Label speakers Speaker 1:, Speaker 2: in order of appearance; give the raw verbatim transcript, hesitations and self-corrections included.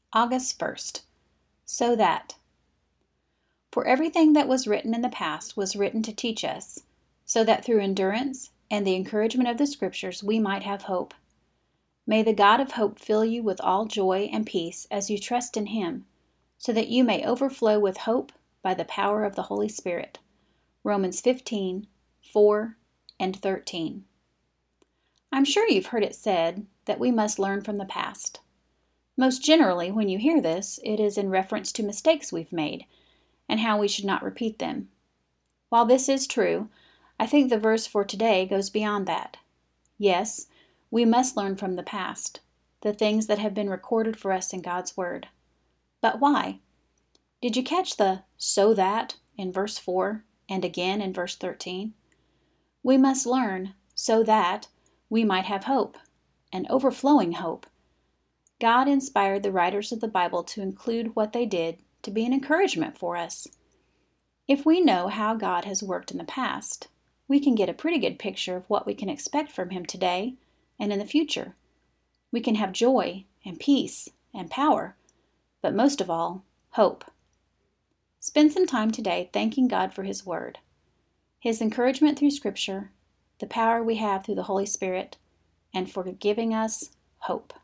Speaker 1: August first. So that. For everything that was written in the past was written to teach us, so that through endurance and the encouragement of the Scriptures we might have hope. May the God of hope fill you with all joy and peace as you trust in Him, so that you may overflow with hope by the power of the Holy Spirit. Romans fifteen, four and thirteen. I'm sure you've heard it said that we must learn from the past. Most generally, when you hear this, it is in reference to mistakes we've made and how we should not repeat them. While this is true, I think the verse for today goes beyond that. Yes, we must learn from the past, the things that have been recorded for us in God's Word. But why? Did you catch the "so that" in verse four and again in verse thirteen? We must learn so that we might have hope, an overflowing hope. God inspired the writers of the Bible to include what they did to be an encouragement for us. If we know how God has worked in the past, we can get a pretty good picture of what we can expect from Him today and in the future. We can have joy and peace and power, but most of all, hope. Spend some time today thanking God for His Word, His encouragement through Scripture, the power we have through the Holy Spirit, and for giving us hope.